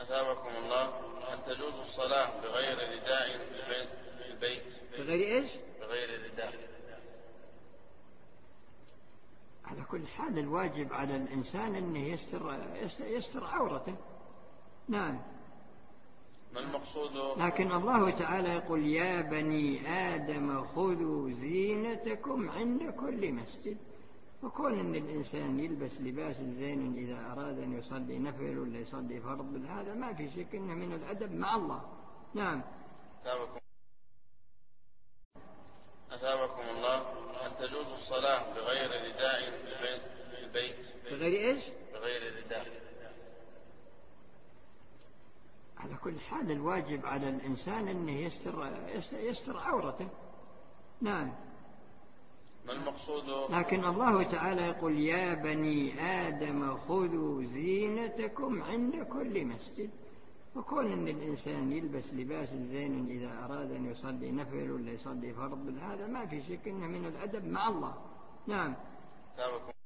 أثابكم الله. هل تجوز الصلاة بغير رداء في البيت؟ بغير إيش؟ بغير رداء. على كل حال الواجب على الإنسان أنه يستر عورته. نعم. ما المقصود؟ لكن الله تعالى يقول يا بني آدم خذوا زينتكم عند كل مسجد. وكون أن الإنسان يلبس لباس زين إذا أراد أن يصلي نفل ولا يصلي فرض، هذا ما في شك إنه من الأدب مع الله. نعم. أثابكم الله. هل تجوز الصلاة بغير رداء في البيت؟ بغير إيش؟ بغير رداء. على كل حال الواجب على الإنسان أنه يستر عورته. نعم. ما المقصود؟ لكن الله تعالى يقول يا بني آدم خذوا زينتكم عند كل مسجد. وكون أن الإنسان يلبس لباس زين إذا أراد أن يصلي نفل ولا يصلي فرض، هذا ما في شك إنه من الأدب مع الله. نعم.